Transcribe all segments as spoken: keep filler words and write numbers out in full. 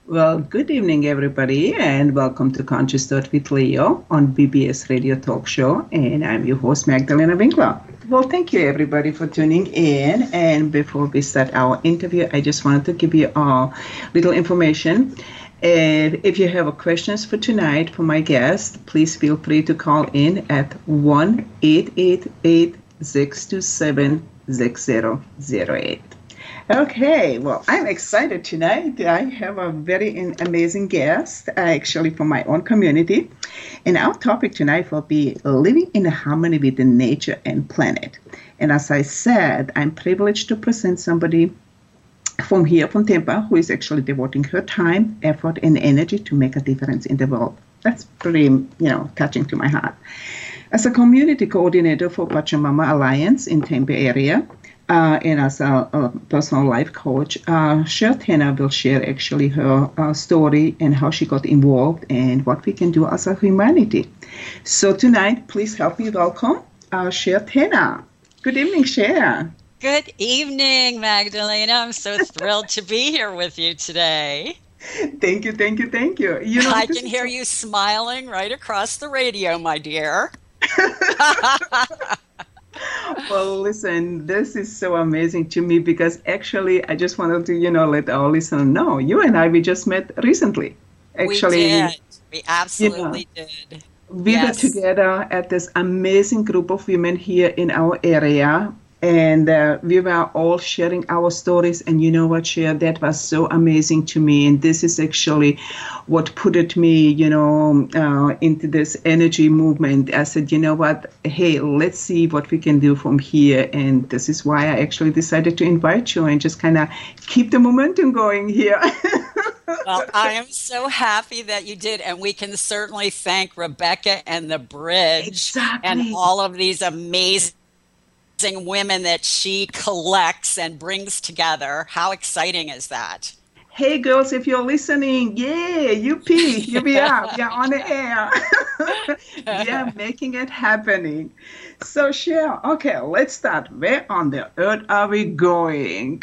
Well, good evening, everybody, and welcome to Conscious Thought with Leo on B B S Radio Talk Show. And I'm your host, Magdalena Winkler. Well, thank you, everybody, for tuning in. And before we start our interview, I just wanted to give you a little information. And if you have questions for tonight for my guest, please feel free to call in at one eight eight eight, six two seven, six zero zero eight. Okay, well, I'm excited tonight. I have a very in- amazing guest, uh, actually from my own community. And our topic tonight will be living in harmony with the nature and planet. And as I said, I'm privileged to present somebody from here, from Tampa, who is actually devoting her time, effort, and energy to make a difference in the world. That's pretty, you know, touching to my heart. As a community coordinator for Pachamama Alliance in Tampa area, Uh, and as a, a personal life coach, uh, Cher Tanner will share actually her uh, story and how she got involved and what we can do as a humanity. So tonight, please help me welcome uh, Cher Tanner. Good evening, Cher. Good evening, Magdalena. I'm so thrilled to be here with you today. Thank you, thank you, thank you. You know, I can hear you smiling right across the radio, my dear. Well, listen, this is so amazing to me because actually I just wanted to, you know, let our listener know you and I, we just met recently. Actually, we did. We absolutely you know, did. We yes. were together at this amazing group of women here in our area. And uh, we were all sharing our stories. And you know what, Cher, that was so amazing to me. And this is actually what put it me, you know, uh, into this energy movement. I said, you know what, hey, let's see what we can do from here. And this is why I actually decided to invite you and just kind of keep the momentum going here. Well, I am so happy that you did. And we can certainly thank Rebecca and the Bridge exactly. and all of these amazing women that she collects and brings together. How exciting is that? Hey girls, if you're listening, yeah, U P, here we are. We are on the air. We are making it happening. So Cher, okay, let's start. Where on the earth are we going?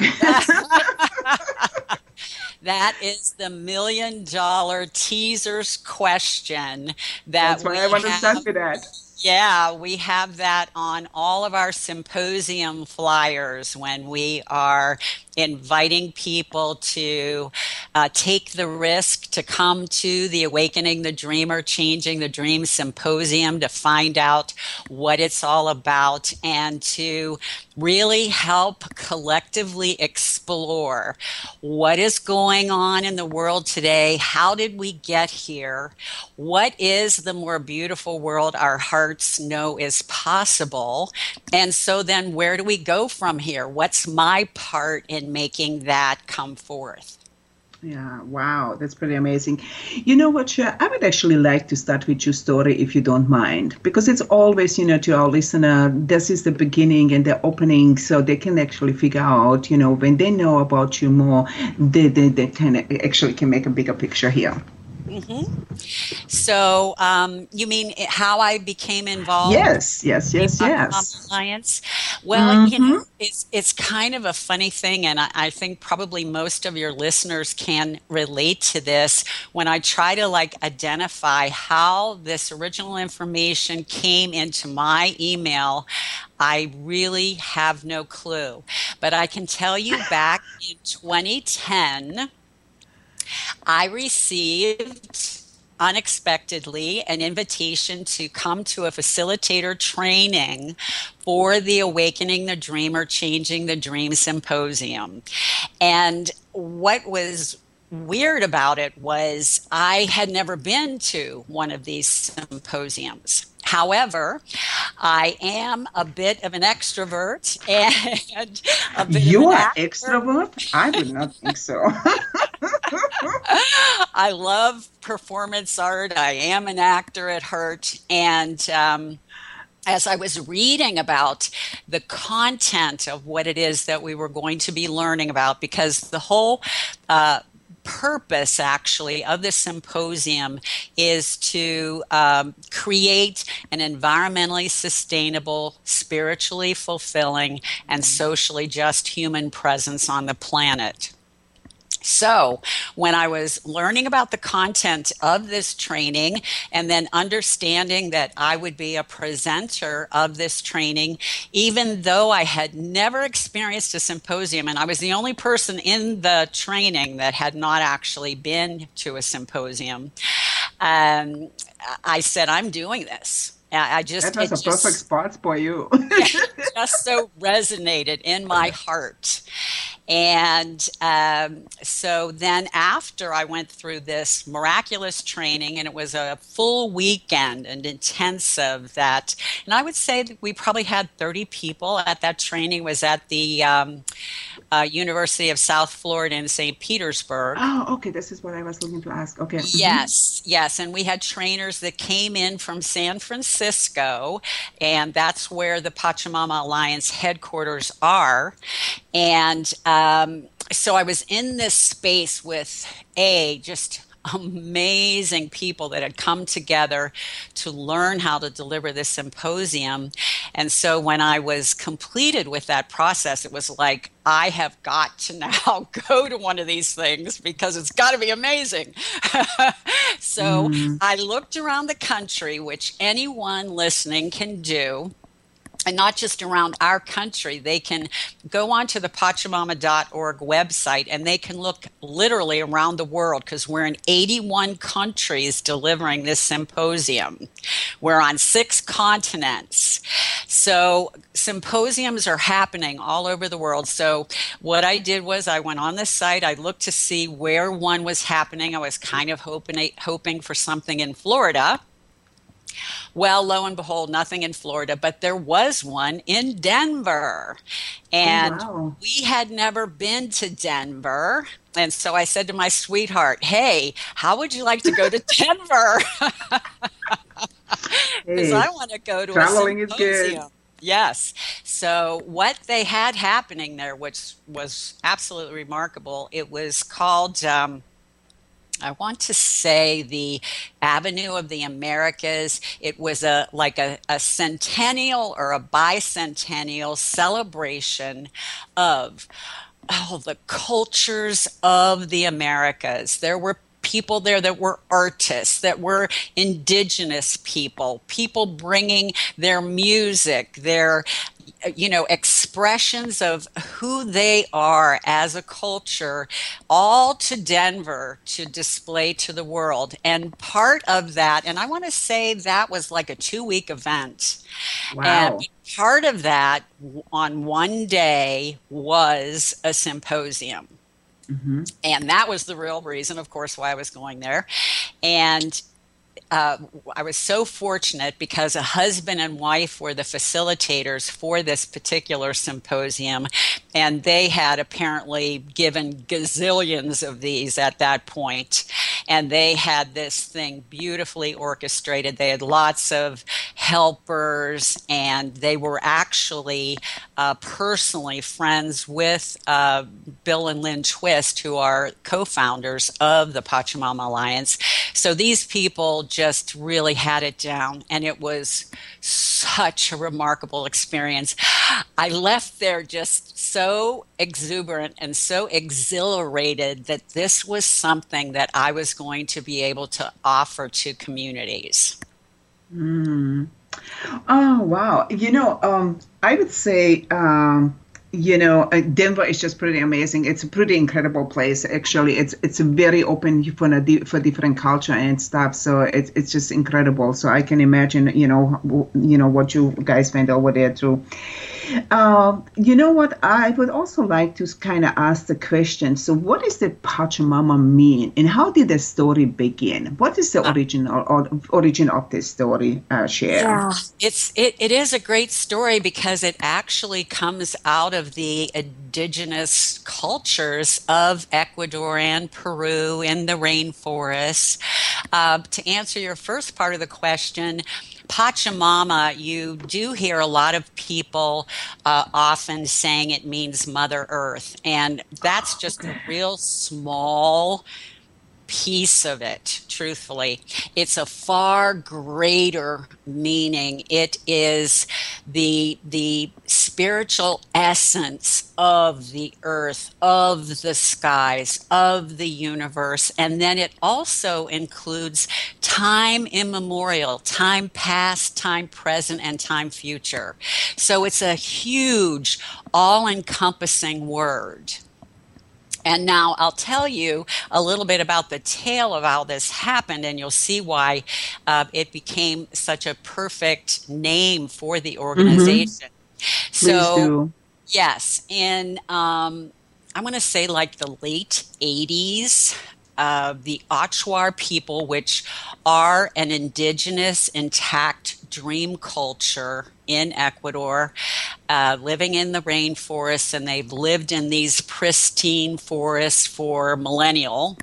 That is the million dollar teasers question. That That's why I want to start with that. Yeah, we have that on all of our symposium flyers when we are inviting people to uh, take the risk to come to the Awakening the Dreamer, Changing the Dream Symposium to find out what it's all about and to really help collectively explore what is going on in the world today. How did we get here? What is the more beautiful world our hearts know is possible? And so then where do we go from here? What's my part in making that come forth? Yeah, wow, that's pretty amazing. You know what, Cher, I would actually like to start with your story if you don't mind, because it's always, you know, to our listener, this is the beginning and the opening, so they can actually figure out, you know, when they know about you more, they, they, they can actually can make a bigger picture here. Mm-hmm. So um, you mean how I became involved? Yes, yes, yes, in yes. Alliance? Well, mm-hmm. you know, it's it's kind of a funny thing, and I, I think probably most of your listeners can relate to this. When I try to like identify how this original information came into my email, I really have no clue. But I can tell you back in twenty ten, I received unexpectedly an invitation to come to a facilitator training for the Awakening the Dreamer, Changing the Dream Symposium. And what was weird about it was I had never been to one of these symposiums. However, I am a bit of an extrovert and a bit you of an are actor. Extrovert? I would not think so. I love performance art. I am an actor at heart. And um, as I was reading about the content of what it is that we were going to be learning about, because the whole uh, purpose actually of the symposium is to um, create an environmentally sustainable, spiritually fulfilling, and socially just human presence on the planet. So, when I was learning about the content of this training and then understanding that I would be a presenter of this training, even though I had never experienced a symposium, and I was the only person in the training that had not actually been to a symposium, um, I said, I'm doing this. I That just, was it a perfect just, spot for you. yeah, just so resonated in my heart. And um, so then, after I went through this miraculous training, and it was a full weekend and intensive, that, and I would say that we probably had thirty people at that training. It was at the um, uh, University of South Florida in Saint Petersburg. Oh, okay. This is what I was looking to ask. Okay. Hmm. Yes, yes. And we had trainers that came in from San Francisco, and that's where the Pachamama Alliance headquarters are. And um, so I was in this space with a just amazing people that had come together to learn how to deliver this symposium. And so when I was completed with that process, it was like, I have got to now go to one of these things because it's got to be amazing. So Mm. I looked around the country, which anyone listening can do, and not just around our country. They can go onto the Pachamama dot org website and they can look literally around the world, because we're in eighty-one countries delivering this symposium. We're on six continents. So symposiums are happening all over the world. So what I did was I went on the site, I looked to see where one was happening. I was kind of hoping hoping for something in Florida. Well, lo and behold, nothing in Florida, but there was one in Denver. Oh, And wow. we had never been to Denver. And so I said to my sweetheart, hey, how would you like to go to Denver? Because I Hey, want to go to a traveling is good. symposium. Yes. So what they had happening there, which was absolutely remarkable, it was called um, I want to say the Avenue of the Americas. It was a like a, a centennial or a bicentennial celebration of all the cultures of the Americas. There were people there that were artists, that were indigenous people, people bringing their music, their you know, expressions of who they are as a culture, all to Denver to display to the world. And part of that, and I want to say that was like a two week event. And Wow. part of that on one day was a symposium. Hmm. And that was the real reason, of course, why I was going there. And uh, I was so fortunate because a husband and wife were the facilitators for this particular symposium, and they had apparently given gazillions of these at that point. And they had this thing beautifully orchestrated. They had lots of helpers, and they were actually uh, personally friends with uh, Bill and Lynn Twist, who are co-founders of the Pachamama Alliance. So these people just really had it down, and it was such a remarkable experience. I left there just so exuberant and so exhilarated that this was something that I was going to be able to offer to communities. Mm. Oh, wow. You know, um, I would say, um, you know, uh, Denver is just pretty amazing. It's a pretty incredible place. Actually, it's it's very open for a di- for different culture and stuff. So it's it's just incredible. So I can imagine, you know, w- you know what you guys went over there too. Um, you know what? I would also like to kind of ask the question. So, what does the Pachamama mean, and how did the story begin? What is the Uh, original or, origin of this story? Uh, share. Yeah, it's it, it is a great story because it actually comes out of the indigenous cultures of Ecuador and Peru in the rainforests. Uh, to answer your first part of the question, Pachamama, you do hear a lot of people uh, often saying it means Mother Earth, and that's just a real small piece of it, truthfully. It's a far greater meaning. It is the the spiritual essence of the earth, of the skies, of the universe. And then it also includes time immemorial, time past, time present, and time future. So it's a huge, all-encompassing word. And now I'll tell you a little bit about the tale of how this happened, and you'll see why uh, it became such a perfect name for the organization. Mm-hmm. So, Please do. Yes, in um, I'm going to say like the late eighties, uh, the Achuar people, which are an indigenous intact dream culture in Ecuador, uh, living in the rainforests, and they've lived in these pristine forests for millennial.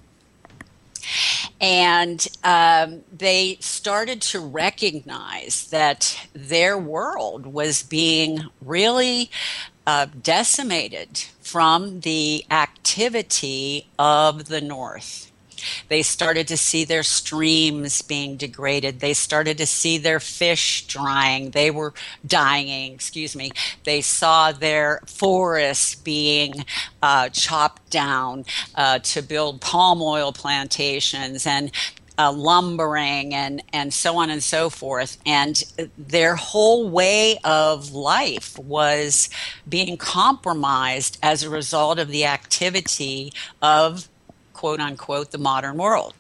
And um, they started to recognize that their world was being really uh, decimated from the activity of the North. They started to see their streams being degraded. They started to see their fish drying. They were dying, excuse me. They saw their forests being uh, chopped down uh, to build palm oil plantations and uh, lumbering and, and so on and so forth. And their whole way of life was being compromised as a result of the activity of, quote unquote, the modern world.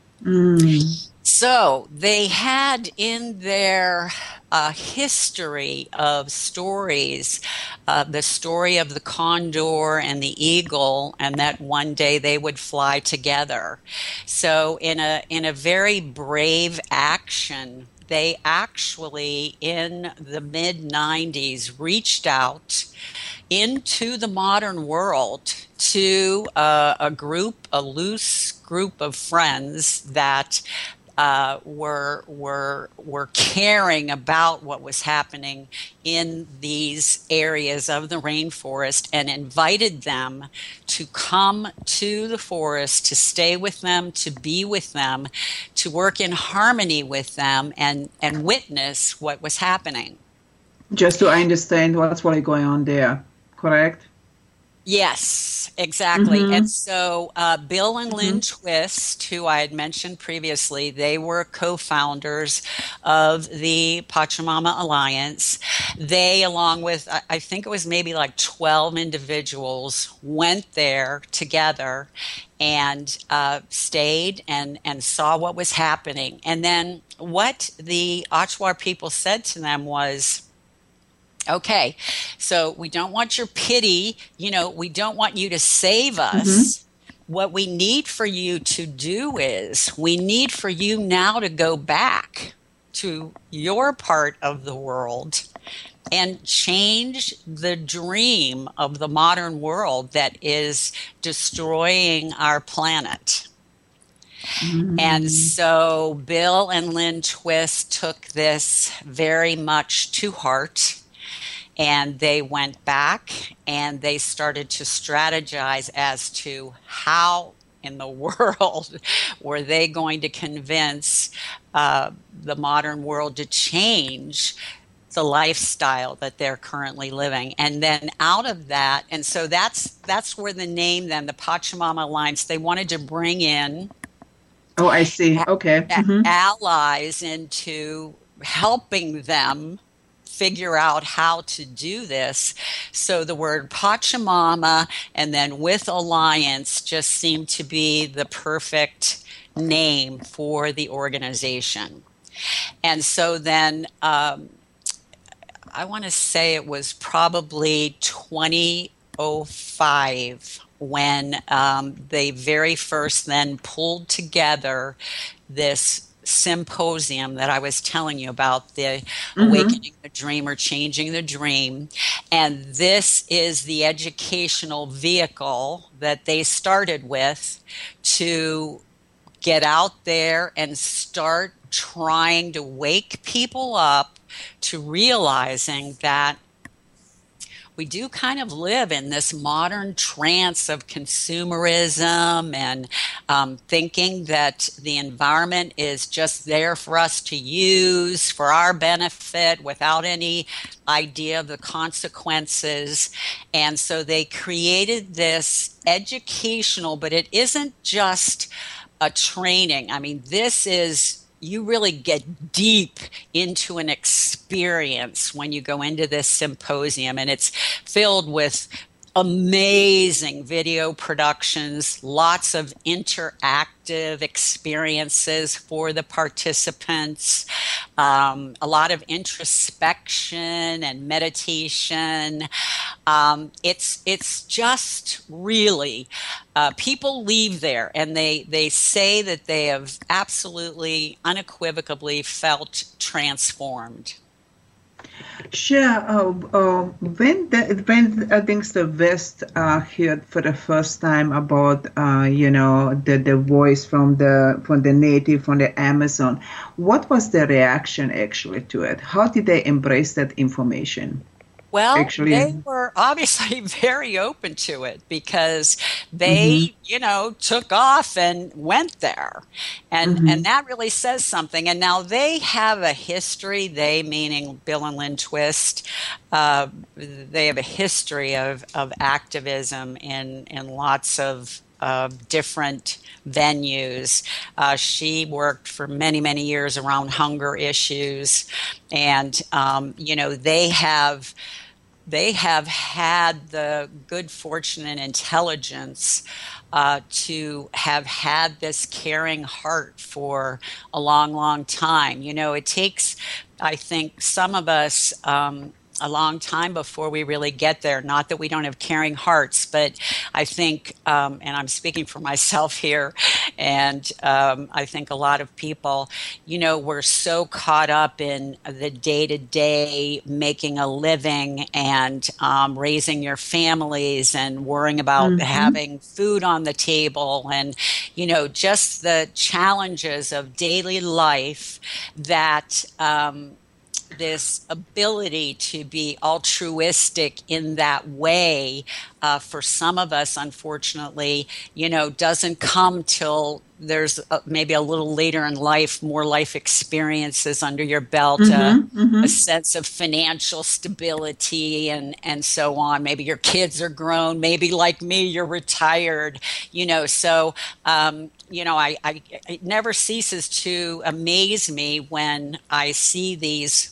Mm. So they had in their uh, history of stories uh, the story of the condor and the eagle, and that one day they would fly together. So in a in a very brave action, they actually in the mid nineties reached out into the modern world to uh, a group, a loose group of friends that uh, were were were caring about what was happening in these areas of the rainforest, and invited them to come to the forest, to stay with them, to be with them, to work in harmony with them, and and witness what was happening. Just to understand what's really going on there, correct? Yes, exactly. Mm-hmm. And so uh, Bill and Lynn Mm-hmm. Twist, who I had mentioned previously, they were co-founders of the Pachamama Alliance. They, along with, I I think it was maybe like twelve individuals, went there together and uh, stayed and, and saw what was happening. And then what the Achuar people said to them was, okay, so we don't want your pity. You know, we don't want you to save Mm-hmm. us. What we need for you to do is we need for you now to go back to your part of the world and change the dream of the modern world that is destroying our planet. Mm-hmm. And so Bill and Lynn Twist took this very much to heart. And they went back and they started to strategize as to how in the world were they going to convince uh, the modern world to change the lifestyle that they're currently living. And then out of that, and so that's that's where the name then, the Pachamama Alliance, they wanted to bring in Oh, I see. Okay. a- Mm-hmm. allies into helping them figure out how to do this. So the word Pachamama and then with Alliance just seemed to be the perfect name for the organization. And so then um, I want to say it was probably twenty oh five when um, they very first then pulled together this symposium that I was telling you about, the Mm-hmm. Awakening the Dreamer, Changing the Dream. And this is the educational vehicle that they started with to get out there and start trying to wake people up to realizing that we do kind of live in this modern trance of consumerism and um, thinking that the environment is just there for us to use for our benefit without any idea of the consequences. And so they created this educational, but it isn't just a training. I mean, this is, you really get deep into an experience when you go into this symposium, and it's filled with amazing video productions, lots of interactive experiences for the participants, um, a lot of introspection and meditation. Um, it's it's just really uh, people leave there and they they say that they have absolutely unequivocally felt transformed. Sure. Uh, uh, when the, when I think the West uh, heard for the first time about uh, you know the, the voice from the from the native from the Amazon, what was the reaction actually to it? How did they embrace that information? Well, Actually, they were obviously very open to it because they, mm-hmm. you know, took off and went there. And Mm-hmm. and that really says something. And now they have a history, they meaning Bill and Lynn Twist, uh, they have a history of, of activism in, in lots of uh, different venues. Uh, she worked for many, many years around hunger issues. And, um, you know, they have they have had the good fortune and intelligence uh, to have had this caring heart for a long, long time. You know, it takes, I think, some of us um, a long time before we really get there. Not that we don't have caring hearts, but I think, um, and I'm speaking for myself here, and um, I think a lot of people, you know, we're so caught up in the day-to-day making a living and um, raising your families and worrying about Mm-hmm. having food on the table and, you know, just the challenges of daily life that um, this ability to be altruistic in that way, uh, for some of us, unfortunately, you know, doesn't come till there's a, maybe a little later in life, more life experiences under your belt, uh, Mm-hmm. Mm-hmm. a sense of financial stability and, and so on. Maybe your kids are grown. Maybe like me, you're retired, you know, so, um, you know, I, I, it never ceases to amaze me when I see these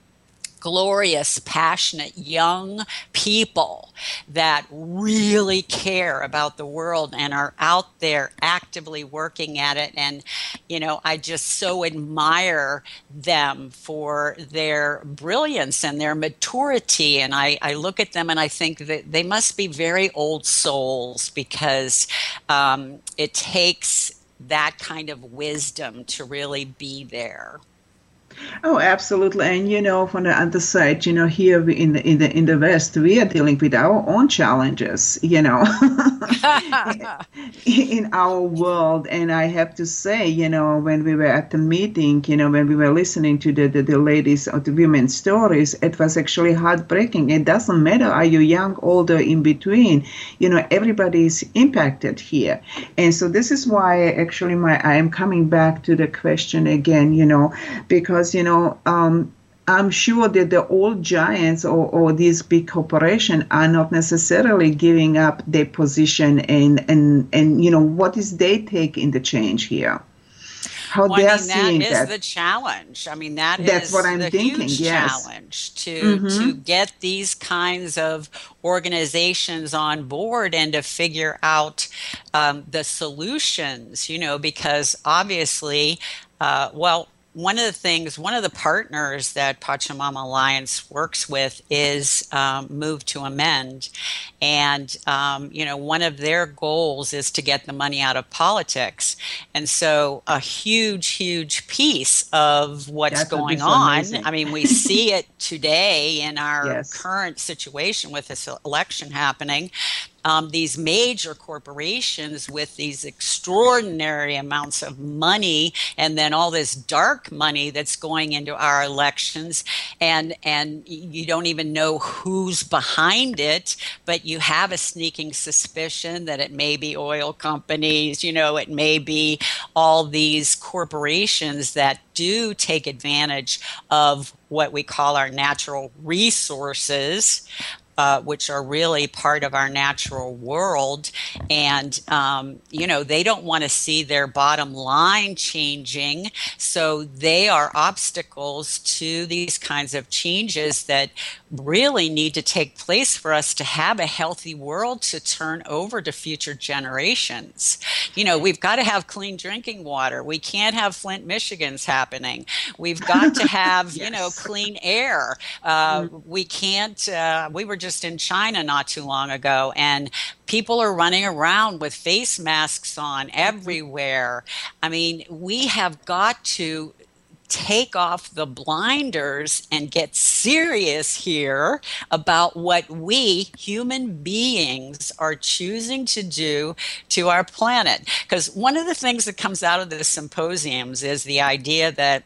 glorious, passionate young people that really care about the world and are out there actively working at it. And, you know, I just so admire them for their brilliance and their maturity. And I, I look at them and I think that they must be very old souls because um, it takes that kind of wisdom to really be there. Oh, absolutely. And you know, from the other side, you know, here we- in the in the in the West, we are dealing with our own challenges, you know, in our world. And I have to say, you know, when we were at the meeting, you know, when we were listening to the the, the ladies or the women's stories, it was actually heartbreaking. It doesn't matter, are you young, older, in between? You know, everybody is impacted here. And so this is why actually my I am coming back to the question again, you know, because you know, um, I'm sure that the old giants or, or these big corporations are not necessarily giving up their position and, and, and you know, what is their take in the change here? How Well, they I are mean, that seeing is that. the challenge. I mean, that That's what is I'm the thinking, huge yes. challenge to to Mm-hmm. get these kinds of organizations on board and to figure out um, the solutions. You know, because obviously, uh, well. One of the things, one of the partners that Pachamama Alliance works with is um, Move to Amend. And, um, you know, one of their goals is to get the money out of politics. And so a huge, huge piece of what's That would be going so on, amazing. I mean, we see it today in our Yes. current situation with this election happening. um, these major corporations with these extraordinary amounts of money, and then all this dark money that's going into our elections, and and you don't even know who's behind it, but you have a sneaking suspicion that it may be oil companies, you know, it may be all these corporations that do take advantage of what we call our natural resources, uh, which are really part of our natural world. And, um, you know, they don't want to see their bottom line changing. So they are obstacles to these kinds of changes that really need to take place for us to have a healthy world to turn over to future generations. You know, we've got to have clean drinking water. We can't have Flint, Michigans happening. We've got to have, yes. you know, clean air. Uh, mm. We can't, uh, we were just in China not too long ago, and people are running around with face masks on everywhere. I mean, we have got to take off the blinders and get serious here about what we human beings are choosing to do to our planet. Because one of the things that comes out of the symposiums is the idea that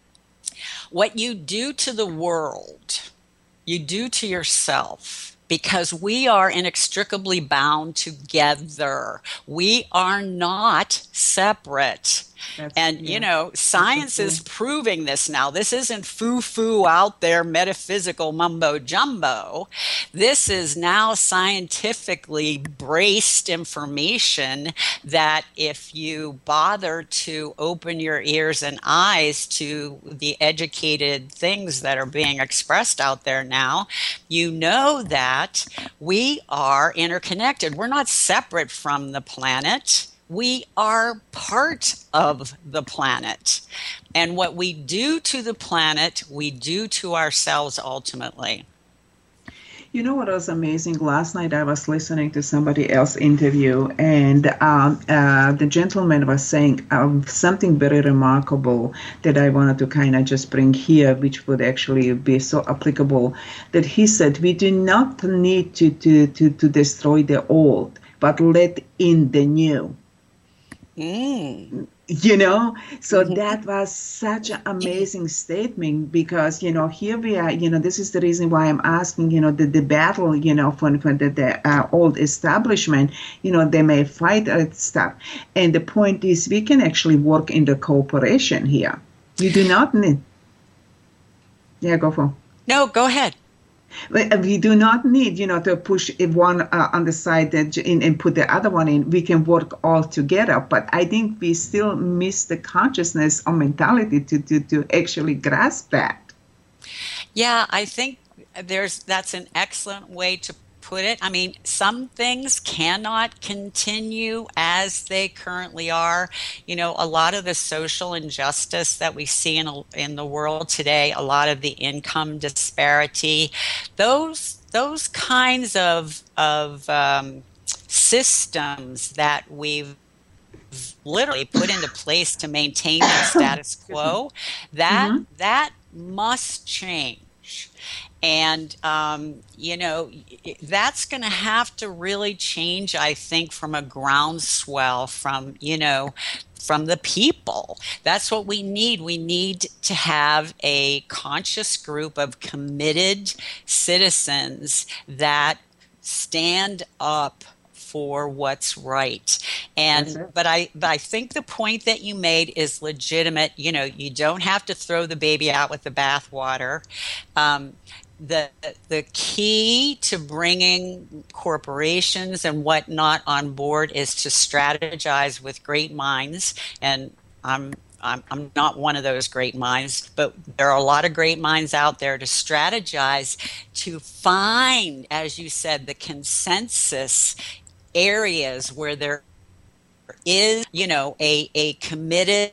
what you do to the world, you do to yourself. Because we are inextricably bound together. We are not separate. That's, and, yeah. you know, science is proving this now. This isn't foo-foo out there metaphysical mumbo-jumbo. This is now scientifically braced information that if you bother to open your ears and eyes to the educated things that are being expressed out there now, you know that we are interconnected. We're not separate from the planet. We are part of the planet. And what we do to the planet, we do to ourselves ultimately. You know what was amazing? Last night I was listening to somebody else interview, and um, uh, the gentleman was saying um, something very remarkable that I wanted to kind of just bring here, which would actually be so applicable, that he said, we do not need to, to, to, to destroy the old, but let in the new. Mm. You know, so mm-hmm. that was such an amazing statement, because, you know, here we are, you know, this is the reason why I'm asking, you know, the, the battle, you know, for, for the, the uh, old establishment, you know, they may fight and stuff. And the point is, we can actually work in the cooperation here. You do not need. Yeah, go for. No, go ahead. We do not need, you know, to push one uh, on the side and, and put the other one in. We can work all together. But I think we still miss the consciousness or mentality to, to, to actually grasp that. Yeah, I think there's that's an excellent way to put it. I mean, some things cannot continue as they currently are. You know, a lot of the social injustice that we see in in the world today, a lot of the income disparity, those those kinds of of um, systems that we've literally put into place to maintain the status quo, that mm-hmm. that must change. And, um, you know, that's going to have to really change, I think, from a groundswell from, you know, from the people. That's what we need. We need to have a conscious group of committed citizens that stand up for what's right. And but I but I think the point that you made is legitimate. You know, you don't have to throw the baby out with the bathwater. Um, the the key to bringing corporations and whatnot on board is to strategize with great minds. And I'm I'm, I'm not one of those great minds, but there are a lot of great minds out there to strategize to find, as you said, the consensus areas where there is, you know, a, a committed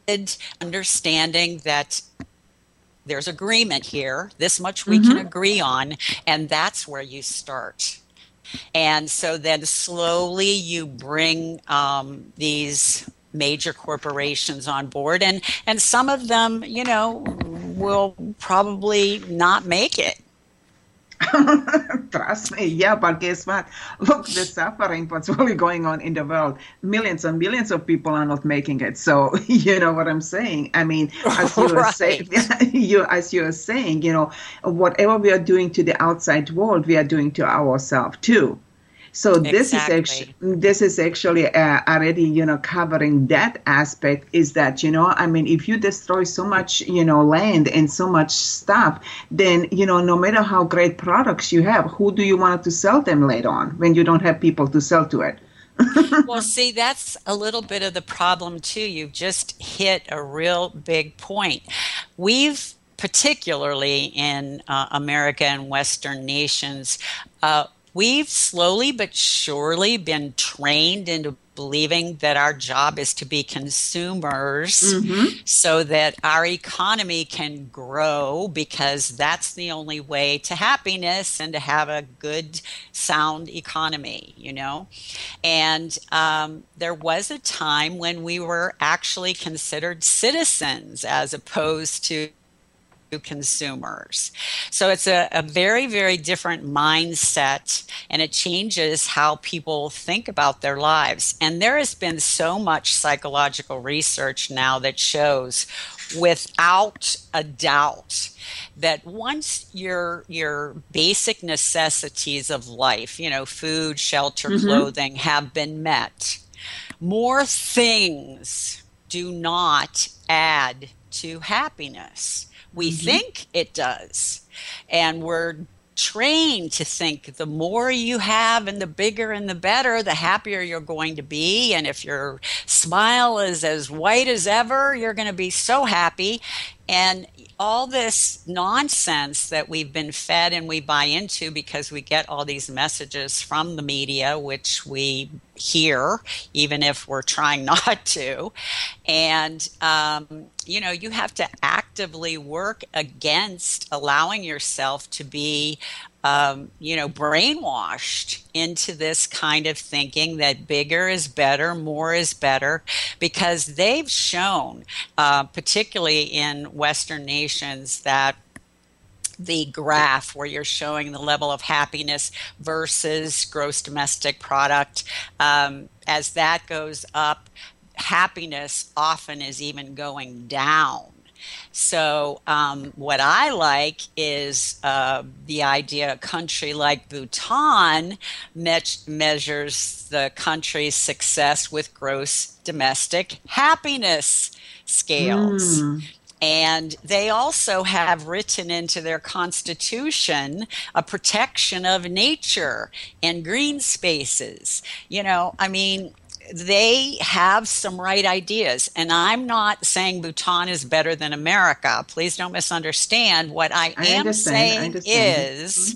understanding that there's agreement here, this much we mm-hmm. can agree on, and that's where you start. And so then slowly you bring um, these major corporations on board, and, and some of them, you know, will probably not make it. Trust me, yeah, but guess what? Look, the suffering, what's really going on in the world. Millions and millions of people are not making it. So, you know what I'm saying? I mean, as you were saying, Right. you as you were saying, you know, whatever we are doing to the outside world, we are doing to ourselves too. So this is actually Exactly. this is actually uh, already, you know, covering that aspect. Is that, you know, I mean, if you destroy so much, you know, land and so much stuff, then, you know, no matter how great products you have, who do you want to sell them later on when you don't have people to sell to it? Well, see, that's a little bit of the problem too. You've just hit a real big point. We've, particularly in uh, America and Western nations, uh, we've slowly but surely been trained into believing that our job is to be consumers Mm-hmm. so that our economy can grow because that's the only way to happiness and to have a good, sound economy, you know? And um, there was a time when we were actually considered citizens as opposed to consumers. So it's a, a very, very different mindset, and it changes how people think about their lives. And there has been so much psychological research now that shows without a doubt that once your your basic necessities of life, you know, food, shelter, Mm-hmm. clothing, have been met, more things do not add to happiness. We Mm-hmm. think it does. And we're trained to think the more you have and the bigger and the better, the happier you're going to be. And if your smile is as white as ever, you're going to be so happy. And all this nonsense that we've been fed and we buy into because we get all these messages from the media, which we hear, even if we're trying not to. And, um, you know, you have to actively work against allowing yourself to be, um, you know, brainwashed into this kind of thinking that bigger is better, more is better, because they've shown, uh, particularly in Western nations, that the graph where you're showing the level of happiness versus gross domestic product, um, as that goes up, happiness often is even going down. So, um, what I like is uh, the idea a country like Bhutan me- measures the country's success with gross domestic happiness scales. Mm. And they also have written into their constitution a protection of nature and green spaces. You know, I mean, they have some right ideas. And I'm not saying Bhutan is better than America. Please don't misunderstand. What I I am understand. I saying understand. is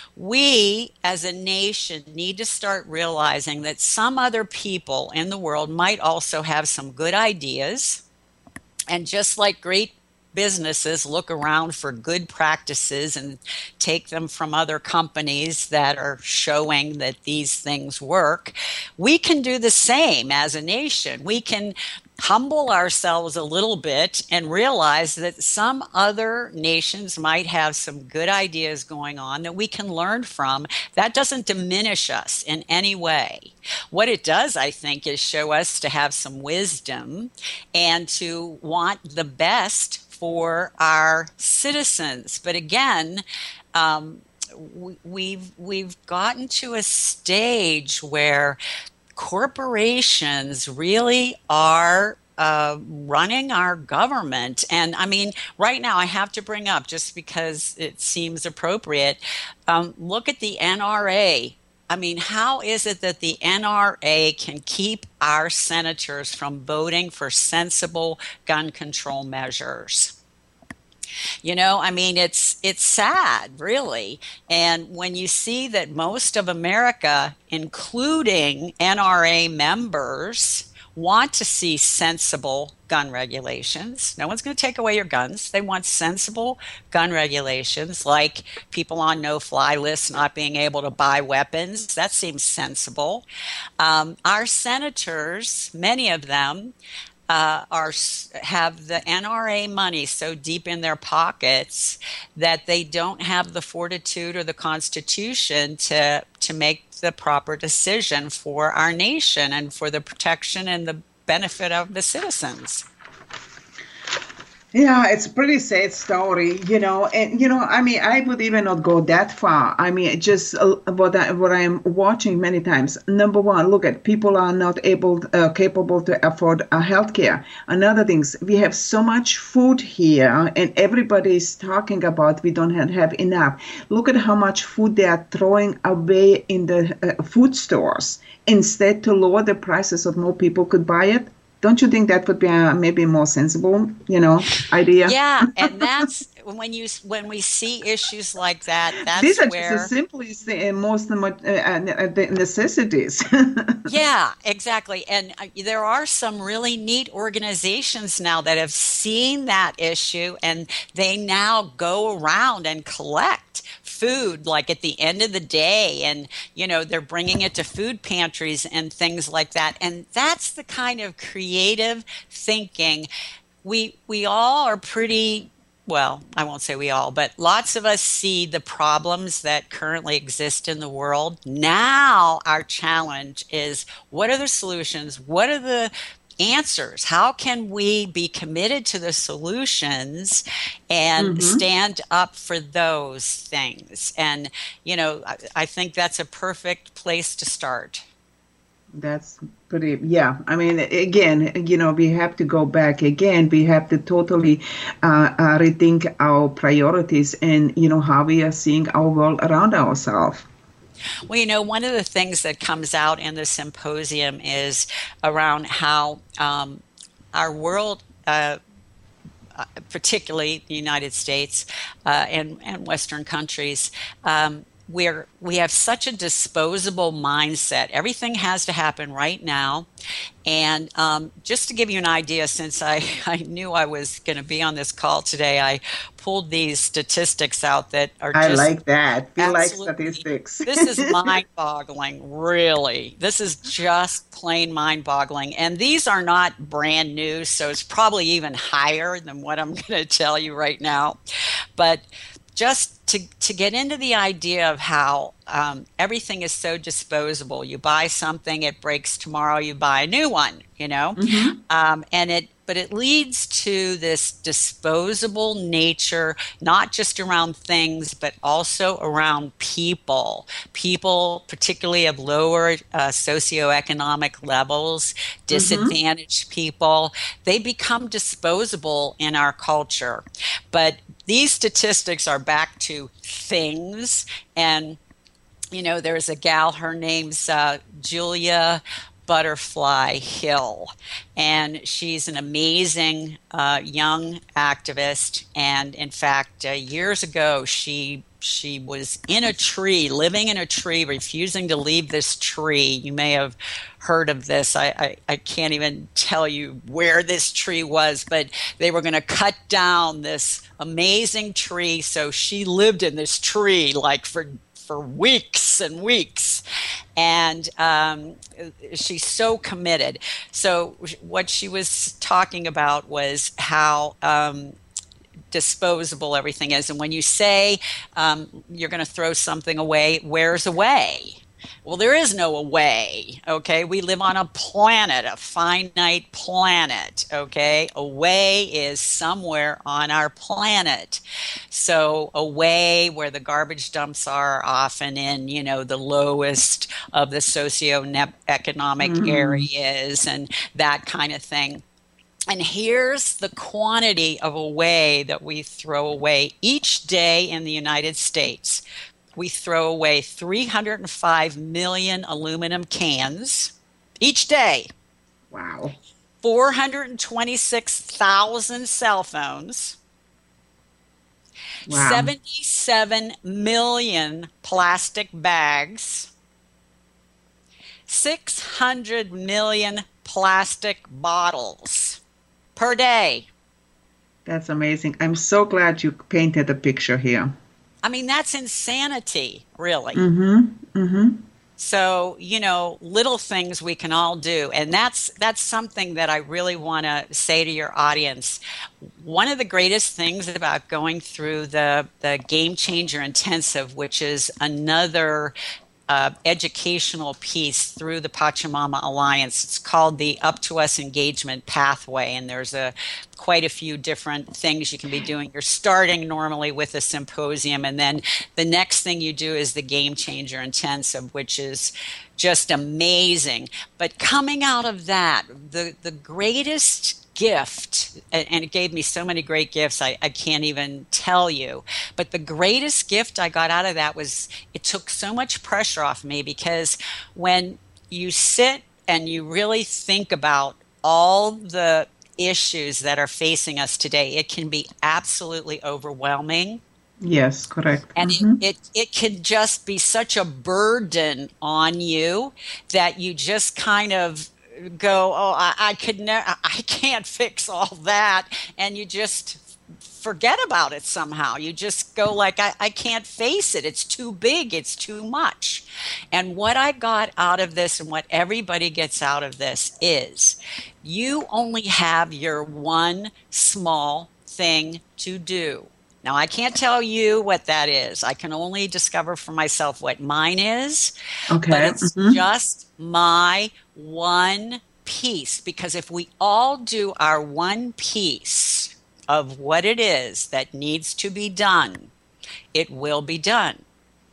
we as a nation need to start realizing that some other people in the world might also have some good ideas, and just like great businesses look around for good practices and take them from other companies that are showing that these things work, we can do the same as a nation. We can humble ourselves a little bit and realize that some other nations might have some good ideas going on that we can learn from. That doesn't diminish us in any way. What it does, I think, is show us to have some wisdom and to want the best for our citizens. But again, um, we, we've we've gotten to a stage where corporations really are uh, running our government. And I mean, right now, I have to bring up, just because it seems appropriate, um, look at the N R A. I mean, how is it that the N R A can keep our senators from voting for sensible gun control measures? You know, I mean, it's it's sad, really. And when you see that most of America, including N R A members, want to see sensible gun regulations. No one's going to take away your guns. They want sensible gun regulations, like people on no-fly lists not being able to buy weapons. That seems sensible. Um, our senators, many of them, uh, are have the N R A money so deep in their pockets that they don't have the fortitude or the constitution to to make the proper decision for our nation and for the protection and the benefit of the citizens. Yeah, it's a pretty sad story, you know, and you know, I mean, I would even not go that far. I mean, just uh, what I what I'm watching many times. Number one, look at people are not able, uh, capable to afford uh, healthcare. Another things, we have so much food here, and everybody is talking about we don't have, have enough. Look at how much food they are throwing away in the uh, food stores instead to lower the prices so more people could buy it. Don't you think that would be a maybe more sensible, you know, idea? Yeah, and that's when you when we see issues like that. These That's are just the where simplest and most uh, uh, necessities. Yeah, exactly. And uh, there are some really neat organizations now that have seen that issue and they now go around and collect food like at the end of the day, and you know they're bringing it to food pantries and things like that. And that's the kind of creative thinking. We we all are pretty, well, I won't say we all, but lots of us see the problems that currently exist in the world. Now, our challenge is, what are the solutions? What are the answers? How can we be committed to the solutions and Mm-hmm. stand up for those things? And, you know, I, I think that's a perfect place to start. That's pretty, yeah. I mean, again, you know, we have to go back again. We have to totally uh, uh, rethink our priorities and, you know, how we are seeing our world around ourselves. Well, you know, one of the things that comes out in the symposium is around how um, our world, uh, uh, particularly the United States uh, and, and Western countries, um, we're, we have such a disposable mindset. Everything has to happen right now. And um, just to give you an idea, since I, I knew I was going to be on this call today, I pulled these statistics out that are I just like that. We like absolutely, statistics. this is mind boggling, really. This is just plain mind boggling. And these are not brand new, so it's probably even higher than what I'm going to tell you right now. But just to, to get into the idea of how um, everything is so disposable. You buy something, it breaks tomorrow, you buy a new one, you know? Mm-hmm. Um, and it, but it leads to this disposable nature, not just around things, but also around people. People, particularly of lower uh, socioeconomic levels, Mm-hmm. disadvantaged people, they become disposable in our culture. But these statistics are back to things. And, you know, there's a gal, her name's uh, Julia Butterfly Hill, and she's an amazing uh, young activist. And in fact, uh, years ago, she she was in a tree, living in a tree, refusing to leave this tree. You may have heard of this. I, I, I can't even tell you where this tree was, but they were going to cut down this amazing tree. So she lived in this tree like for for weeks and weeks. And um, she's so committed. So what she was talking about was how um, disposable everything is. And when you say um, you're going to throw something away, where's away? Well, there is no away, okay? We live on a planet, a finite planet, okay? Away is somewhere on our planet. So away where the garbage dumps are, often in, you know, the lowest of the socioeconomic Mm-hmm. areas and that kind of thing. And here's the quantity of away that we throw away each day in the United States. We throw away three hundred five million aluminum cans each day, Wow. four hundred twenty-six thousand cell phones, Wow. seventy-seven million plastic bags, six hundred million plastic bottles per day. That's amazing. I'm so glad you painted a picture here. I mean, that's insanity, really. Mm-hmm. Mm-hmm. So, you know, little things we can all do. And that's that's something that I really want to say to your audience. One of the greatest things about going through the the Game Changer Intensive, which is another uh, educational piece through the Pachamama Alliance. It's called the Up to Us Engagement Pathway, and there's a quite a few different things you can be doing. You're starting normally with a symposium, and then the next thing you do is the Game Changer Intensive, which is just amazing. But coming out of that, the the greatest gift, and it gave me so many great gifts, I, I can't even tell you. But the greatest gift I got out of that was it took so much pressure off me, because when you sit and you really think about all the issues that are facing us today, it can be absolutely overwhelming. Yes, correct. And mm-hmm. it, it, it can just be such a burden on you that you just kind of go, oh, I, I could never, I can't fix all that. And you just forget about it somehow. You just go like, I, I can't face it. It's too big. It's too much. And what I got out of this, and what everybody gets out of this, is you only have your one small thing to do. Now, I can't tell you what that is. I can only discover for myself what mine is. Okay. But it's mm-hmm. just my one piece. Because if we all do our one piece of what it is that needs to be done, it will be done.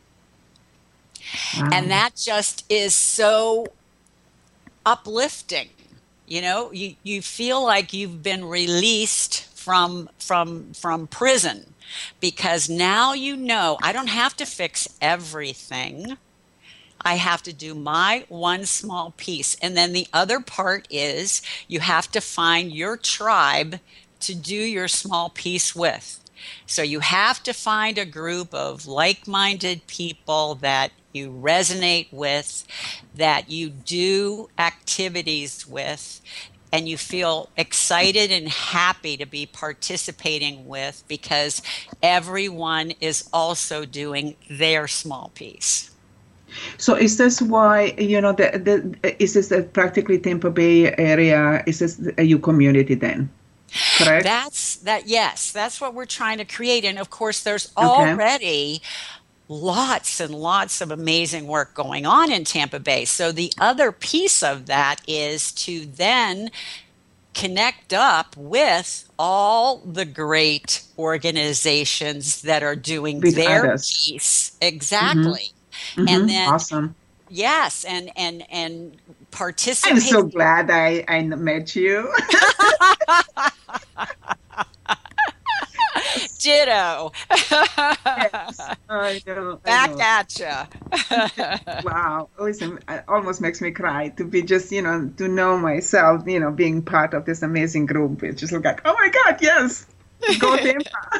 Wow. And that just is so uplifting. You know, you, you feel like you've been released from from from prison, because now you know I don't have to fix everything. I have to do my one small piece. And then the other part is you have to find your tribe to do your small piece with. So you have to find a group of like-minded people that you resonate with, that you do activities with, and you feel excited and happy to be participating with, because everyone is also doing their small piece. So is this why, you know, the, the is this a practically Tampa Bay area? Is this a U community then? Correct? That's that. Yes, that's what we're trying to create. And of course, there's Okay. already lots and lots of amazing work going on in Tampa Bay. So the other piece of that is to then connect up with all the great organizations that are doing With their others. piece. Exactly. Mm-hmm. And then Awesome. yes, and and and participate. I'm so glad I, I met you. Ditto. Yes, I know. Back I know. at ya. Wow. Listen, it almost makes me cry to be just, you know, to know myself, you know, being part of this amazing group. It's just like, oh my God, yes, go Tampa.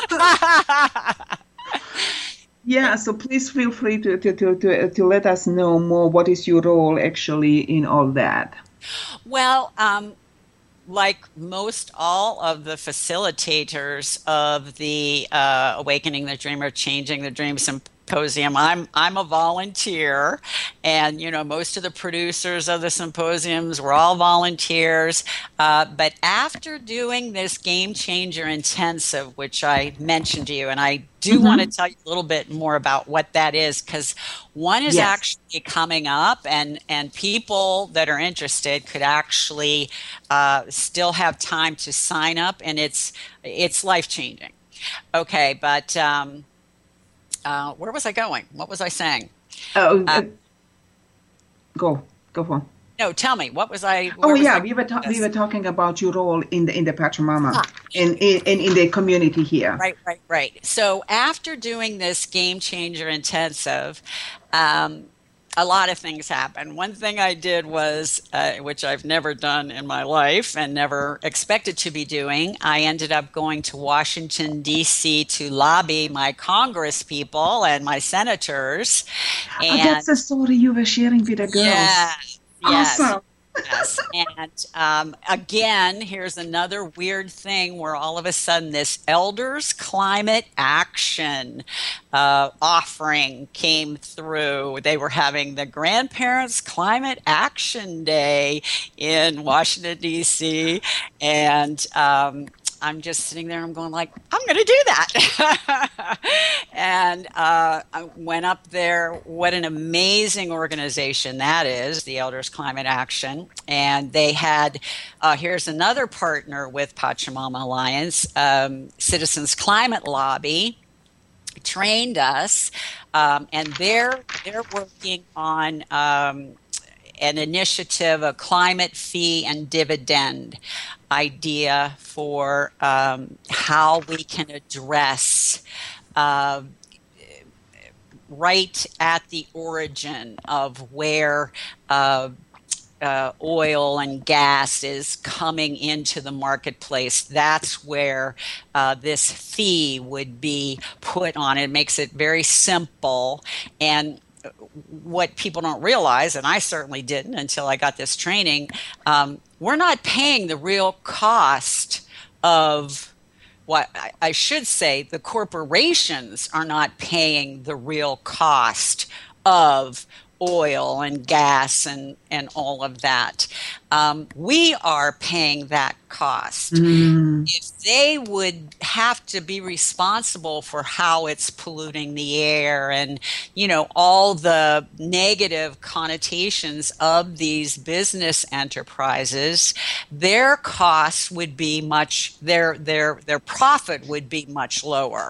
Yeah, so please feel free to, to, to, to, to let us know more. What is your role actually in all that? Well, um, like most all of the facilitators of the uh, Awakening the Dreamer, Changing the Dream Symposium, I'm I'm a volunteer, and you know most of the producers of the symposiums were all volunteers. Uh, but after doing this Game Changer Intensive, which I mentioned to you, and I do mm-hmm. want to tell you a little bit more about what that is, because one is yes. actually coming up, and and people that are interested could actually uh, still have time to sign up, and it's it's life changing. Okay, but um, uh, where was I going? What was I saying? Oh, uh, go go for. No, tell me, what was I? Oh was yeah, I, we were ta- yes. we were talking about your role in the in the Pachamama ah. and in, in in the community here. Right, right, right. So after doing this Game Changer Intensive, um, a lot of things happened. One thing I did was, uh, which I've never done in my life and never expected to be doing, I ended up going to Washington, D C to lobby my Congress people and my senators. And oh, that's the story you were sharing with the girls. Yeah. Yes. Awesome. Yes. And um, again, here's another weird thing where all of a sudden this Elders Climate Action uh, offering came through. They were having the Grandparents Climate Action Day in Washington, D C. And um, I'm just sitting there and I'm going like, I'm going to do that. and uh, I went up there. What an amazing organization that is, the Elders Climate Action. And they had, uh, here's another partner with Pachamama Alliance, um, Citizens Climate Lobby trained us, um, and they're they're working on um, an initiative, a climate fee and dividend idea for um, how we can address uh, right at the origin of where uh, uh, oil and gas is coming into the marketplace. That's where uh, this fee would be put on. It makes it very simple. And what people don't realize, and I certainly didn't until I got this training, um, we're not paying the real cost of what I, I should say, the corporations are not paying the real cost of oil and gas and, and all of that. Um, we are paying that cost. Mm. If they would have to be responsible for how it's polluting the air and, you know, all the negative connotations of these business enterprises, their costs would be much, their their their profit would be much lower.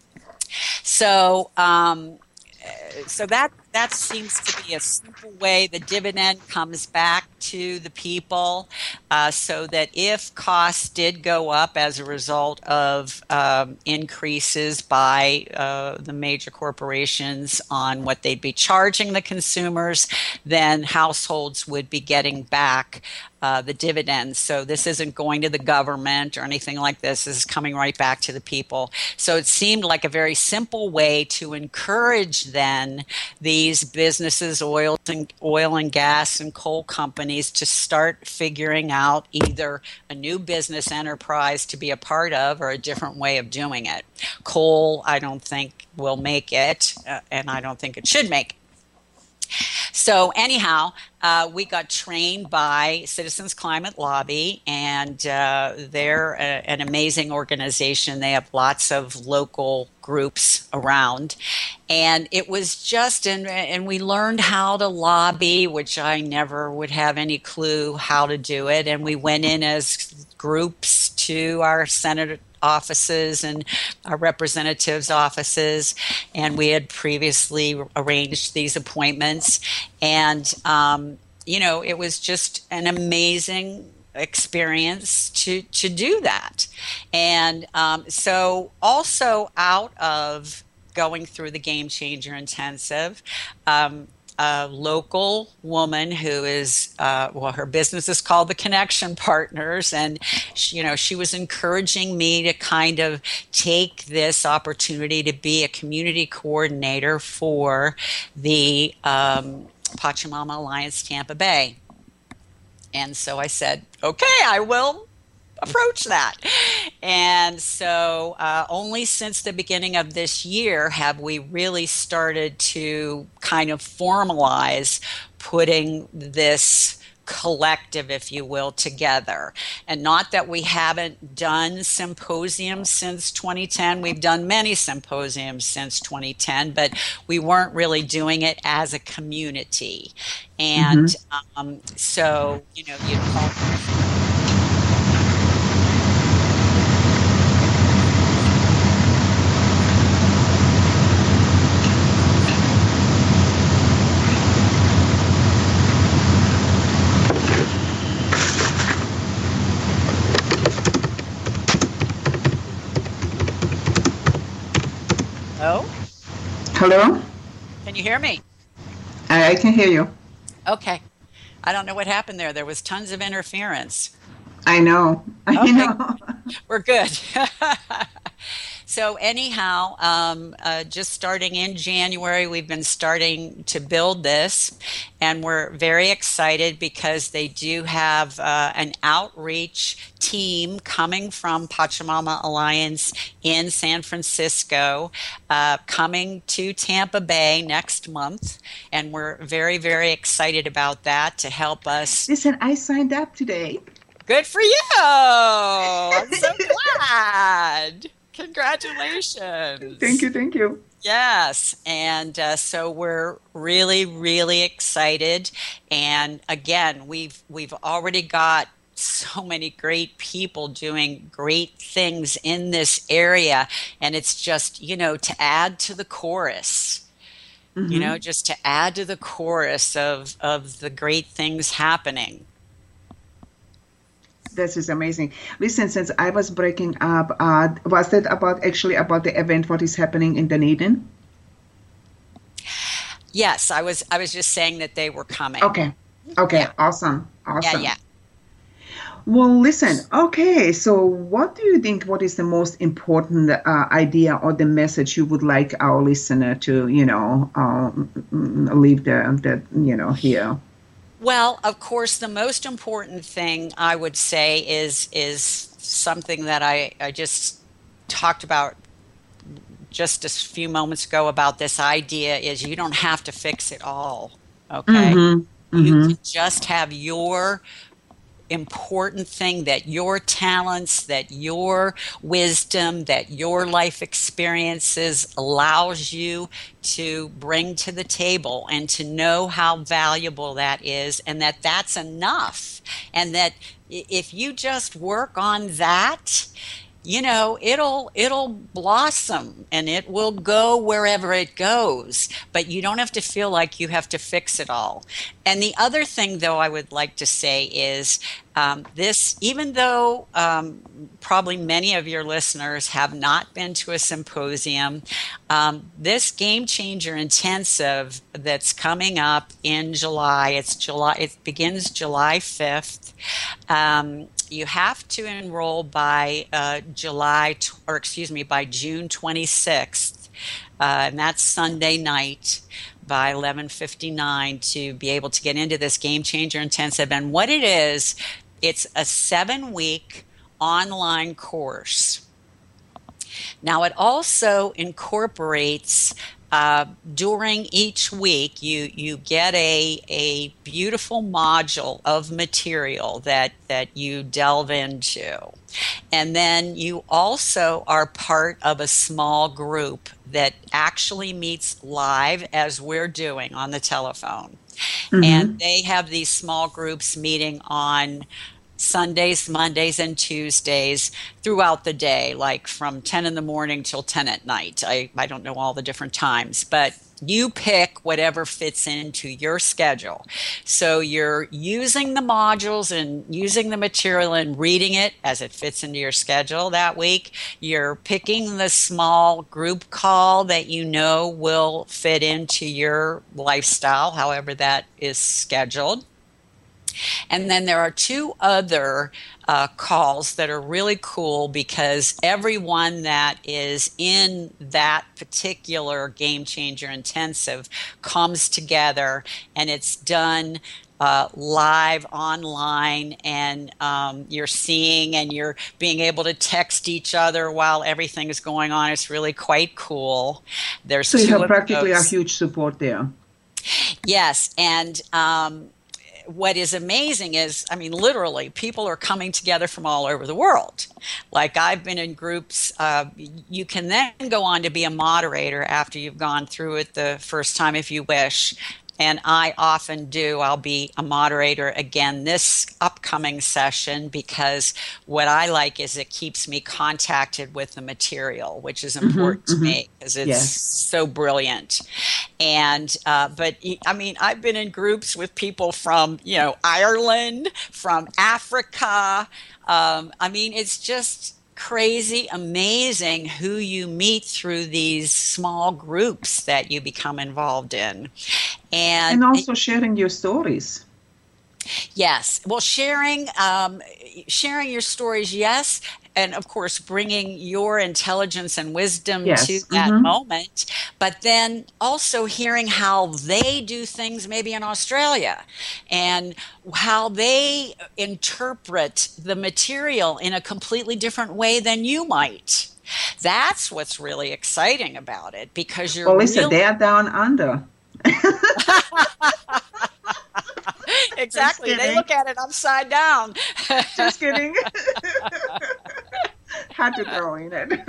So, um, so that that seems to be a simple way. The dividend comes back to the people, uh, so that if costs did go up as a result of um, increases by uh, the major corporations on what they'd be charging the consumers, then households would be getting back uh, the dividends. So this isn't going to the government or anything like this. This is coming right back to the people. So it seemed like a very simple way to encourage then these businesses, oil and oil and gas and coal companies, to start figuring out either a new business enterprise to be a part of or a different way of doing it. Coal, I don't think will make it, uh, and I don't think it should make it. So anyhow, uh, we got trained by Citizens Climate Lobby, and uh, they're a, an amazing organization. They have lots of local groups around, and it was just, and, and we learned how to lobby, which I never would have any clue how to do it. And we went in as groups to our Senate offices and our representatives' offices, and we had previously arranged these appointments. And, um, you know, it was just an amazing experience to to do that. And um, so also out of going through the Game Changer Intensive, um, a local woman who is, uh, well, her business is called the Connection Partners, and she, you know, she was encouraging me to kind of take this opportunity to be a community coordinator for the um, Pachamama Alliance Tampa Bay. And so I said, okay, I will approach that. And so uh, only since the beginning of this year have we really started to kind of formalize putting this collective, if you will, together. And not that we haven't done symposiums since twenty ten. We've done many symposiums since twenty ten, but we weren't really doing it as a community. And mm-hmm. um, so, you know, you'd call Hello? Hello? Can you hear me? I, I can hear you. Okay. I don't know what happened there. There was tons of interference. I know. I okay. know. We're good. So anyhow, um, uh, just starting in January, we've been starting to build this, and we're very excited because they do have uh, an outreach team coming from Pachamama Alliance in San Francisco, uh, coming to Tampa Bay next month, and we're very, very excited about that to help us. Listen, I signed up today. Good for you! I'm so glad. Thank Congratulations. you, thank you. Yes. And uh, so we're really, really excited. And again, we've we've already got so many great people doing great things in this area. And it's just, you know, to add to the chorus, you know, Hmm. just to add to the chorus of of the great things happening. This is amazing. Listen, since I was breaking up, uh, was that about actually about the event, what is happening in Dunedin? Yes, I was I was just saying that they were coming. Okay. Okay. Yeah. Awesome. Yeah, yeah. Awesome. Well, listen. Okay. So, what do you think? What is the most important uh, idea or the message you would like our listener to, you know, um, leave the, the, you know, here? Well, of course, the most important thing I would say is is something that I, I just talked about just a few moments ago about this idea is you don't have to fix it all. Okay. Mm-hmm. You Mm-hmm. can just have your important thing, that your talents, that your wisdom, that your life experiences allows you to bring to the table, and to know how valuable that is, and that that's enough, and that if you just work on that, you know, it'll it'll blossom and it will go wherever it goes, but you don't have to feel like you have to fix it all. And the other thing, though, I would like to say is um, this: even though um, probably many of your listeners have not been to a symposium, um, this Game Changer Intensive that's coming up in July, it's July, it begins July fifth. Um, you have to enroll by uh, July, or excuse me, by June twenty-sixth, uh, and that's Sunday night by eleven fifty-nine to be able to get into this Game Changer Intensive. And what it is, it's a seven week online course. Now, it also incorporates uh, during each week, you you get a a beautiful module of material that that you delve into, and then you also are part of a small group that actually meets live as we're doing on the telephone, and Mm-hmm. they have these small groups meeting on Sundays, Mondays, and Tuesdays throughout the day, like from ten in the morning till ten at night. I, I don't know all the different times, but you pick whatever fits into your schedule. So you're using the modules and using the material and reading it as it fits into your schedule that week. You're picking the small group call that you know will fit into your lifestyle, however that is scheduled. And then there are two other uh, calls that are really cool because everyone that is in that particular Game Changer Intensive comes together, and it's done uh, live online, and um, you're seeing and you're being able to text each other while everything is going on. It's really quite cool. There's So you two have of practically a those. huge support there. Yes, and um, what is amazing is, I mean, literally, people are coming together from all over the world. Like I've been in groups. Uh, you can then go on to be a moderator after you've gone through it the first time if you wish. And I often do. I'll be a moderator again this upcoming session because what I like is it keeps me contacted with the material, which is Mm-hmm. important to Mm-hmm. me because it's Yes. so brilliant. And uh, but I mean, I've been in groups with people from, you know, Ireland, from Africa. Um, I mean, it's just crazy, amazing who you meet through these small groups that you become involved in. And And also sharing your stories. yes. Well, sharing, um, sharing your stories, yes, and of course bringing your intelligence and wisdom to Yes. that Mm-hmm. moment, but then also hearing how they do things maybe in Australia, and how they interpret the material in a completely different way than you might. That's what's really exciting about it, because you're Well, listen, really they are down under. Just exactly, they kidding. look at it upside down. Just kidding. Had to throw in it.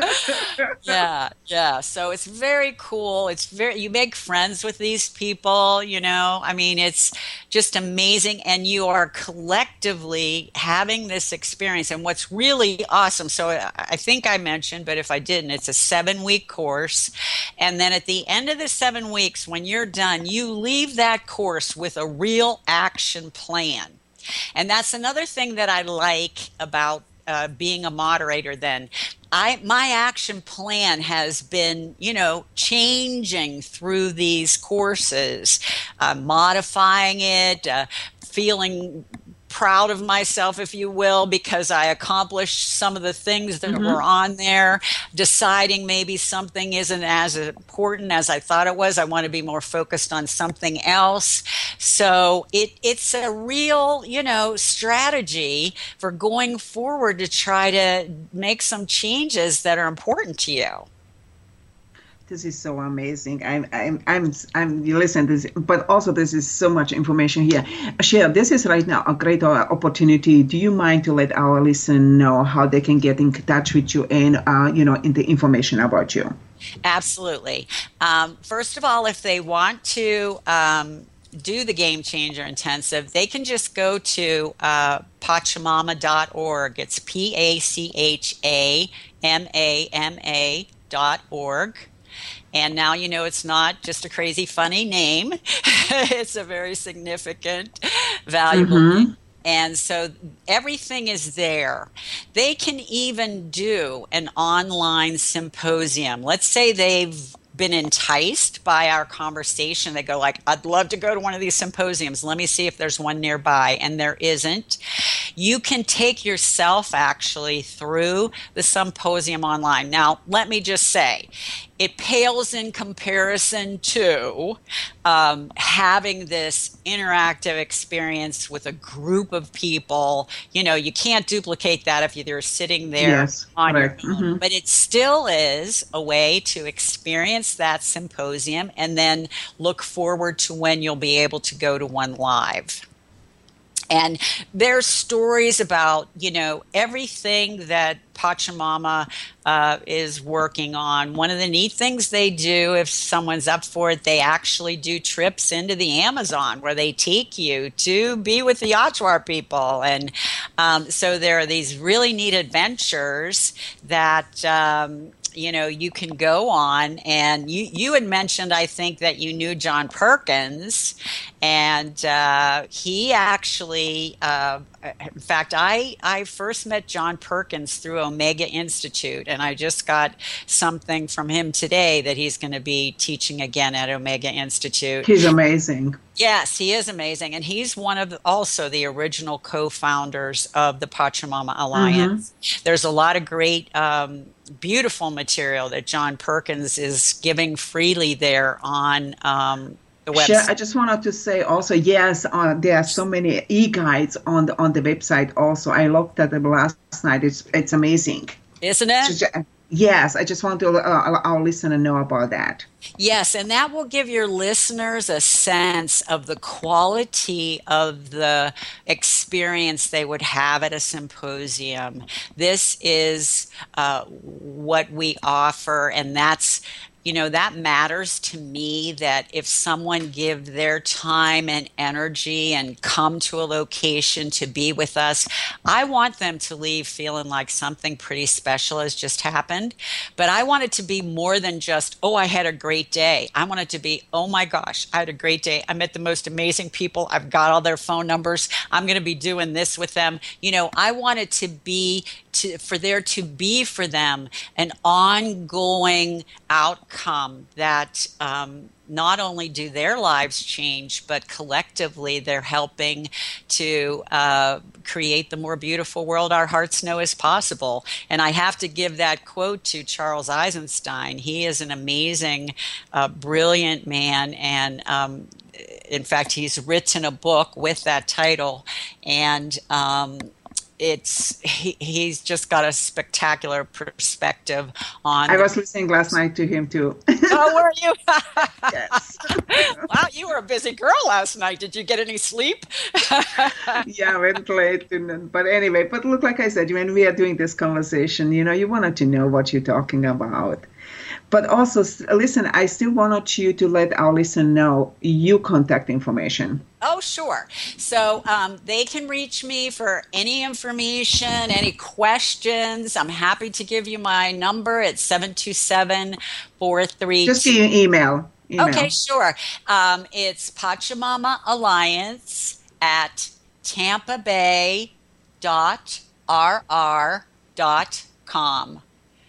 Yeah, yeah. So it's very cool. It's very, you make friends with these people, you know. I mean, it's just amazing. And you are collectively having this experience. And what's really awesome, so I I think I mentioned, but if I didn't, it's a seven week course. And then at the end of the seven weeks, when you're done, you leave that course with a real action plan. And that's another thing that I like about uh, being a moderator then. I my action plan has been, you know, changing through these courses, uh, modifying it, uh, feeling proud of myself, if you will, because I accomplished some of the things that were Mm-hmm. on there, deciding maybe something isn't as important as I thought it was. I want to be more focused on something else. So it it's a real, you know, strategy for going forward to try to make some changes that are important to you. This is so amazing. I'm, I'm, I'm, I'm. You listen, this, but also this is so much information here. Share. This is right now a great uh, opportunity. Do you mind to let our listener know how they can get in touch with you and, uh, you know, in the information about you? Absolutely. Um, first of all, if they want to um, do the Game Changer Intensive, they can just go to uh, pachamama dot org. It's P A C H A M A M A dot org. And now you know it's not just a crazy, funny name. It's a very significant, valuable name. Mm-hmm. And so everything is there. They can even do an online symposium. Let's say they've been enticed by our conversation. They go like, I'd love to go to one of these symposiums. Let me see if there's one nearby. And there isn't. You can take yourself actually through the symposium online. Now, let me just say, it pales in comparison to um, having this interactive experience with a group of people. You know, you can't duplicate that if you're sitting there Yes, on your correct. own, Mm-hmm. but it still is a way to experience that symposium and then look forward to when you'll be able to go to one live. And there's stories about, you know, everything that Pachamama uh, is working on. One of the neat things they do, if someone's up for it, they actually do trips into the Amazon where they take you to be with the Achuar people. And um, so there are these really neat adventures that um, you know you can go on. And you you had mentioned, I think, that you knew John Perkins, and uh, he actually uh, in fact I I first met John Perkins through Omega Institute, and I just got something from him today that he's going to be teaching again at Omega Institute. He's amazing. Yes, he is amazing. And he's one of the, also the original co-founders of the Pachamama Mm-hmm. Alliance. There's a lot of great, um, beautiful material that John Perkins is giving freely there on um, the Sure. website. I just wanted to say also, yes, uh, there are so many e-guides on the on the website. Also, I looked at them last night. It's it's amazing. Isn't it? So, ju- yes, I just want to uh, our our listener know about that. Yes, and that will give your listeners a sense of the quality of the experience they would have at a symposium. This is uh, what we offer, and that's you know that matters to me, that if someone give their time and energy and come to a location to be with us, I want them to leave feeling like something pretty special has just happened. But I want it to be more than just, oh, I had a great day. I want it to be, oh my gosh, I had a great day. I met the most amazing people. I've got all their phone numbers. I'm going to be doing this with them. You know, I want it to be to, for there to be for them an ongoing out outcome that um, not only do their lives change, but collectively they're helping to uh, create the more beautiful world our hearts know is possible. And I have to give that quote to Charles Eisenstein. He is an amazing, uh, brilliant man, and um, in fact, he's written a book with that title, and um, it's he, he's just got a spectacular perspective on. I was listening last night to him too. Oh, were you? Yes. Wow, you were a busy girl last night. Did you get any sleep? Yeah, I went late. And, but anyway, but look, like I said, when we are doing this conversation, you know, you wanted to know what you're talking about. But also, listen, I still wanted you to let our listener know your contact information. Oh, sure. So um, they can reach me for any information, any questions. I'm happy to give you my number. It's seven two seven, four three two. Just your email. email. Okay, sure. Um, it's Pachamama Alliance at tampa bay dot r r dot com.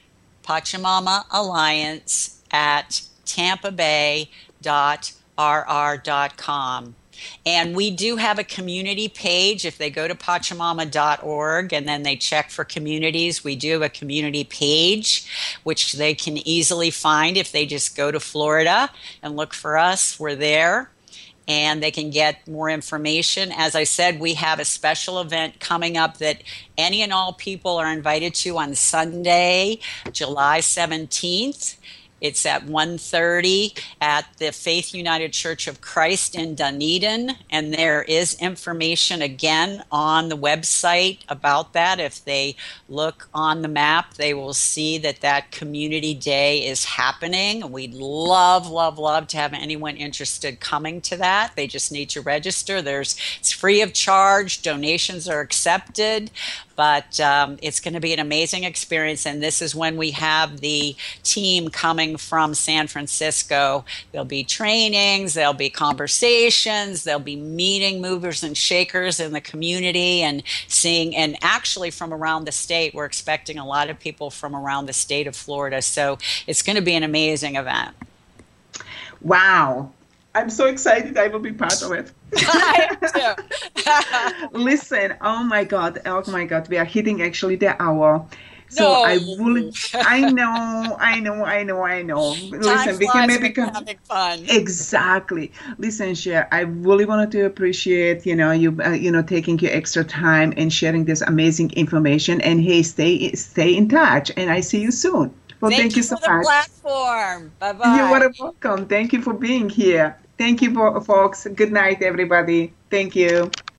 Pachamama Alliance at tampa bay dot r r dot com. And we do have a community page. If they go to pachamama dot org and then they check for communities, we do have a community page, which they can easily find if they just go to Florida and look for us. We're there. And they can get more information. As I said, we have a special event coming up that any and all people are invited to on Sunday, July seventeenth. It's at one thirty at the Faith United Church of Christ in Dunedin. And there is information again on the website about that. If they look on the map, they will see that that community day is happening. We'd love, love, love to have anyone interested coming to that. They just need to register. There's it's free of charge. Donations are accepted. But um, it's going to be an amazing experience. And this is when we have the team coming from San Francisco. There'll be trainings, there'll be conversations, there'll be meeting movers and shakers in the community and seeing, and actually from around the state. We're expecting a lot of people from around the state of Florida. So it's going to be an amazing event. Wow. I'm so excited I will be part of it. I am too. Listen, oh my God, oh my God, we are hitting actually the hour. So no. I will, I know, I know, I know, I know. Time Listen, we can maybe come having fun. Exactly. Listen, Cher, I really wanted to appreciate, you know, you, uh, you know, taking your extra time and sharing this amazing information. And hey, stay, stay in touch. And I see you soon. Well, thank, thank you so much. Thank you for the platform. Bye-bye. You're very welcome. Thank you for being here. Thank you, folks. Good night, everybody. Thank you.